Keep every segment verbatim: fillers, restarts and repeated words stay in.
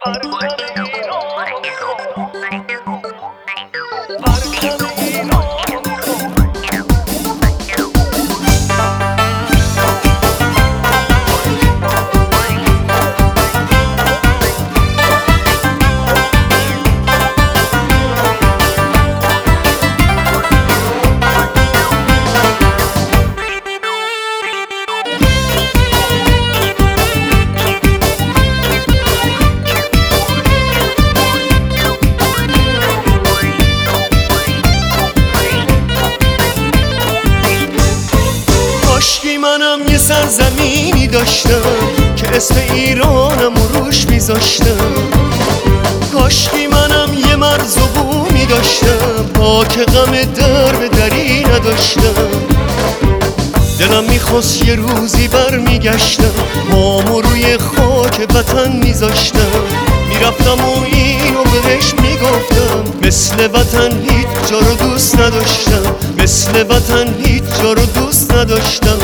منم یه سرزمینی داشتم که اسم ایرانم رو روش میذاشتم. کاشکی منم یه مرز و بومی داشتم با که غم در به دری نداشتم. دلم میخواست یه روزی بر میگشتم پامو روی خاک وطن میذاشتم. میرفتم و اینو بهش میگفتم مثل وطن هیچ جا رو دوست نداشتم، مثل وطن هیچ جا رو دوست نداشتم.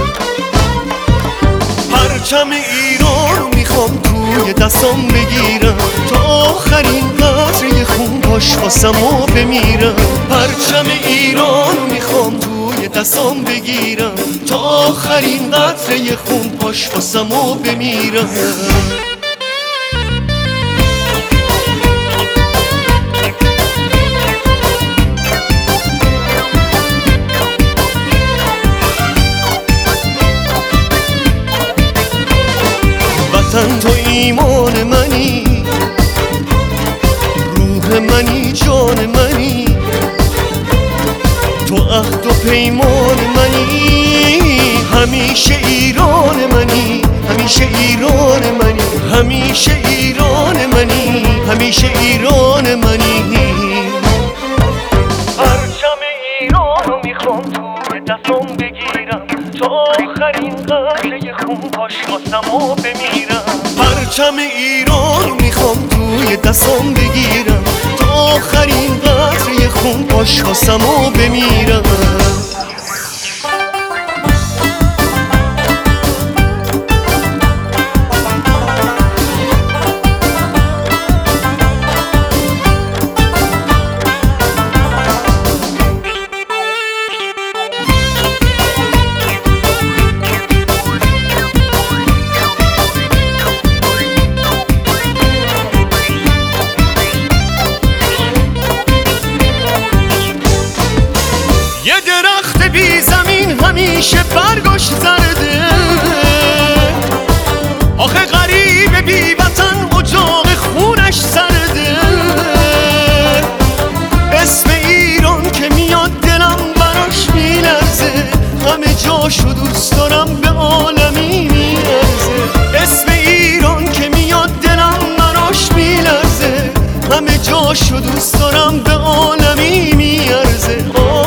پرچم ایران رو میخوام توی دستام بگیرم تا آخرین قطره خون پاش واسم و بمیرم. پرچم ایران رو میخوام توی دستام بگیرم تا آخرین قطره خون پاش واسم و بمیرم. وطن تو ایمان منی، روح منی، جان منی، تو عهد و پیمان منی. همیشه ایران منی، همیشه ایران منی، همیشه ایران منی، همیشه ایران منی. پرچم ایران رو میخوام توی دستم بگیرم تا آخرین قطره خون پاش واسم و بمیرم. پرچم ایران رو میخوام توی دستم بگیرم تا آخرین قطره خون پاش واسم و بمیرم. یه درخت بی زمین همیشه برگاش زرده، آخه غریب بی وطن اجاق خونش سرده. اسم ایران که میاد دلم براش میلرزه، همه جاشو دوست دارم به عالمی میارزه. اسم ایران که میاد دلم براش میلرزه، همه جاشو دوست دارم به عالمی میارزه.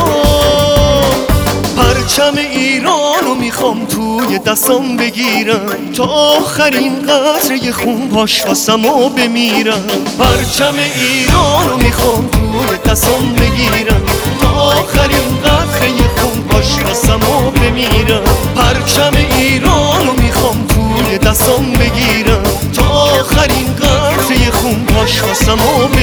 پرچم ایران رو میخوام توی دستم بگیرم تا آخرین قطره خون پاش واسم و بمیرم. پرچم ایران رو میخوام توی دستم بگیرم تا آخرین قطره خون پاش واسم و بمیرم. پرچم ایران رو میخوام توی دستم بگیرم تا آخرین قطره خون پاش واسم و بمیرم.